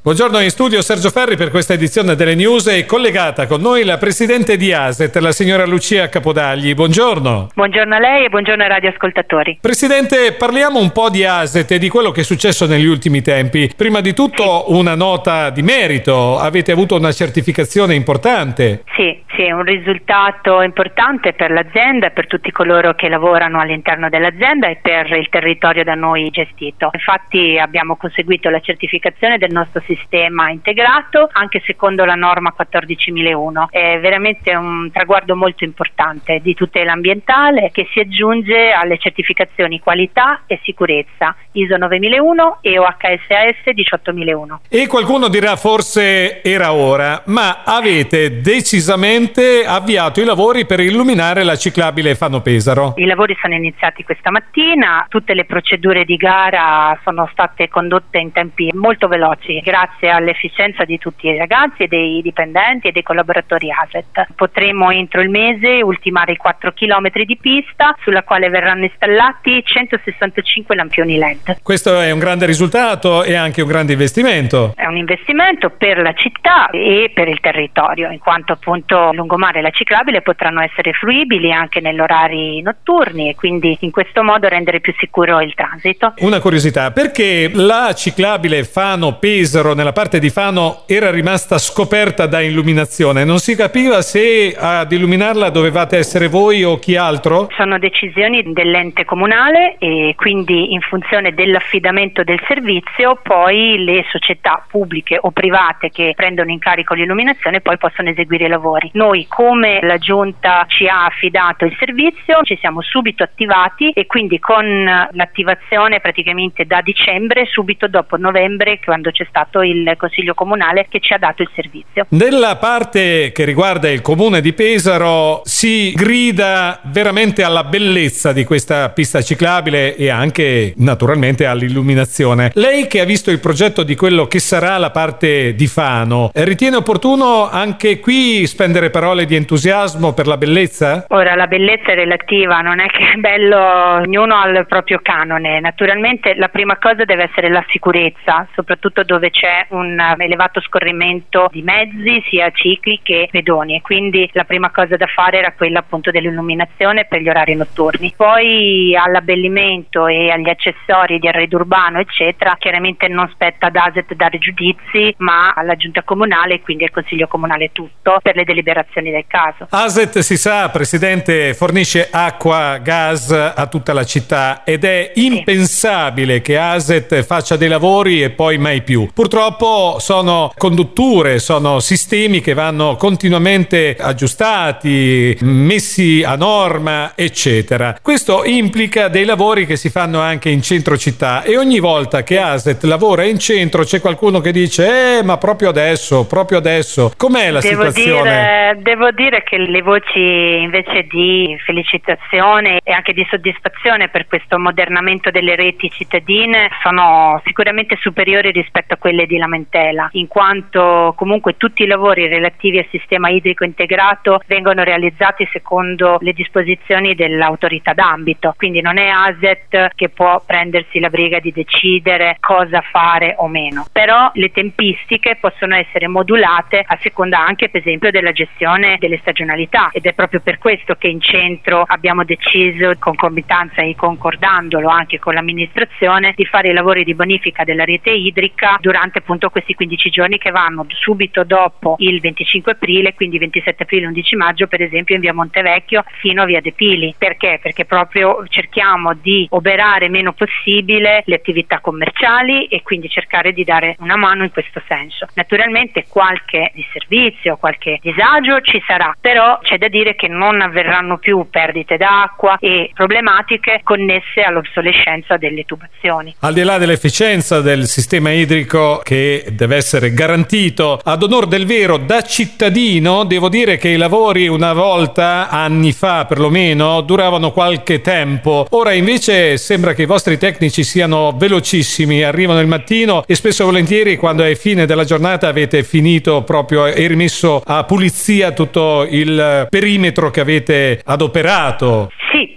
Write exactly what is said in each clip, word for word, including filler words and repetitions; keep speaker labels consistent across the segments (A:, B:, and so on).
A: Buongiorno, in studio Sergio Ferri per questa edizione delle News e collegata con noi la presidente di ASET, la signora Lucia Capodagli. Buongiorno.
B: Buongiorno a lei e buongiorno ai radioascoltatori.
A: Presidente, parliamo un po' di ASET e di quello che è successo negli ultimi tempi. Prima di tutto sì. Una nota di merito, avete avuto una certificazione importante.
B: Sì, sì, un risultato importante per l'azienda e per tutti coloro che lavorano all'interno dell'azienda e per il territorio da noi gestito. Infatti abbiamo conseguito la certificazione del nostro sistema integrato anche secondo la norma quattordicimilauno. È veramente un traguardo molto importante di tutela ambientale che si aggiunge alle certificazioni qualità e sicurezza I S O novemilauno e O H S A S diciottomilauno.
A: E qualcuno dirà forse era ora, ma avete decisamente avviato i lavori per illuminare la ciclabile Fano Pesaro.
B: I lavori sono iniziati questa mattina, tutte le procedure di gara sono state condotte in tempi molto veloci grazie all'efficienza di tutti i ragazzi e dei dipendenti e dei collaboratori ASET. Potremo entro il mese ultimare i quattro chilometri di pista sulla quale verranno installati centosessantacinque lampioni L E D.
A: Questo è un grande risultato e anche un grande investimento.
B: È un investimento per la città e per il territorio, in quanto appunto lungomare e la ciclabile potranno essere fruibili anche negli orari notturni e quindi in questo modo rendere più sicuro il transito.
A: Una curiosità, perché la ciclabile Fano Pesaro nella parte di Fano era rimasta scoperta da illuminazione? Non si capiva se ad illuminarla dovevate essere voi o chi altro?
B: Sono decisioni dell'ente comunale e quindi in funzione dell'affidamento del servizio poi le società pubbliche o private che prendono in carico l'illuminazione poi possono eseguire i lavori. Noi, come la giunta ci ha affidato il servizio, ci siamo subito attivati e quindi con l'attivazione praticamente da dicembre, subito dopo novembre, quando c'è stato il Consiglio Comunale che ci ha dato il servizio.
A: Nella parte che riguarda il comune di Pesaro si grida veramente alla bellezza di questa pista ciclabile e anche naturalmente all'illuminazione. Lei che ha visto il progetto di quello che sarà la parte di Fano, ritiene opportuno anche qui spendere parole di entusiasmo per la bellezza?
B: Ora, la bellezza è relativa, non è che è bello, ognuno ha il proprio canone. Naturalmente la prima cosa deve essere la sicurezza, soprattutto dove c'è un elevato scorrimento di mezzi sia cicli che pedoni, e quindi la prima cosa da fare era quella appunto dell'illuminazione per gli orari notturni. Poi all'abbellimento e agli accessori di arredo urbano eccetera, chiaramente non spetta ad ASET dare giudizi ma alla giunta comunale e quindi al consiglio comunale tutto per le deliberazioni del caso.
A: ASET, si sa, presidente, fornisce acqua, gas a tutta la città ed è impensabile sì. che ASET faccia dei lavori e poi mai più. Purtroppo sono condutture, sono sistemi che vanno continuamente aggiustati, messi a norma, eccetera. Questo implica dei lavori che si fanno anche in centro città e ogni volta che ASET lavora in centro c'è qualcuno che dice eh ma proprio adesso, proprio adesso. Com'è la
B: devo
A: situazione?
B: Dire, devo dire che le voci invece di felicitazione e anche di soddisfazione per questo ammodernamento delle reti cittadine sono sicuramente superiori rispetto a quelle di lamentela, in quanto comunque tutti i lavori relativi al sistema idrico integrato vengono realizzati secondo le disposizioni dell'autorità d'ambito, quindi non è ASET che può prendersi la briga di decidere cosa fare o meno, però le tempistiche possono essere modulate a seconda anche per esempio della gestione delle stagionalità ed è proprio per questo che in centro abbiamo deciso, in concomitanza e concordandolo anche con l'amministrazione, di fare i lavori di bonifica della rete idrica durante appunto questi quindici giorni che vanno subito dopo il venticinque aprile, quindi ventisette aprile undici maggio per esempio in via Montevecchio fino a via De Pili. Perché? Perché proprio cerchiamo di oberare meno possibile le attività commerciali e quindi cercare di dare una mano in questo senso. Naturalmente qualche disservizio, qualche disagio ci sarà, però c'è da dire che non avverranno più perdite d'acqua e problematiche connesse all'obsolescenza delle tubazioni.
A: Al di là dell'efficienza del sistema idrico che deve essere garantito, ad onor del vero da cittadino devo dire che i lavori una volta, anni fa perlomeno, duravano qualche tempo. Ora invece sembra che i vostri tecnici siano velocissimi, arrivano il mattino e spesso e volentieri quando è fine della giornata avete finito proprio e rimesso a pulizia tutto il perimetro che avete adoperato.
B: Sì,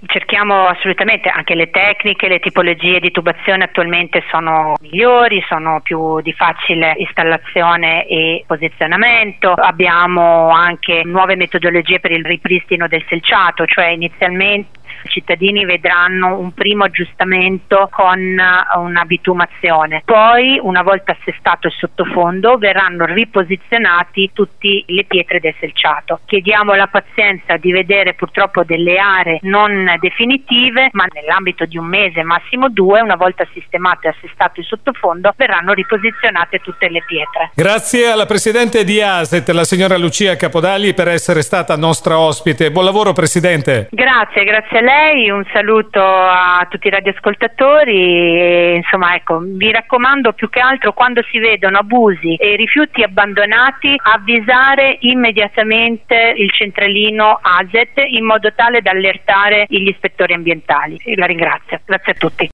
B: cerchiamo assolutamente, anche le tecniche, le tipologie di tubazione attualmente sono migliori, sono più di facile installazione e posizionamento. Abbiamo anche nuove metodologie per il ripristino del selciato, cioè inizialmente i cittadini vedranno un primo aggiustamento con una bitumazione, poi una volta assestato il sottofondo verranno riposizionati tutte le pietre del selciato. Chiediamo la pazienza di vedere purtroppo delle aree non definitive, ma nell'ambito di un mese, massimo due, una volta sistemato e assestato il sottofondo, verranno riposizionate tutte le pietre.
A: Grazie alla Presidente di ASET, la signora Lucia Capodagli, per essere stata nostra ospite. Buon lavoro, Presidente.
B: Grazie, grazie a lei, un saluto a tutti i radioascoltatori e, insomma, ecco, vi raccomando più che altro, quando si vedono abusi e rifiuti abbandonati, avvisare immediatamente il centralino ASET in modo tale da allertare gli ispettori ambientali. La ringrazio, grazie a tutti.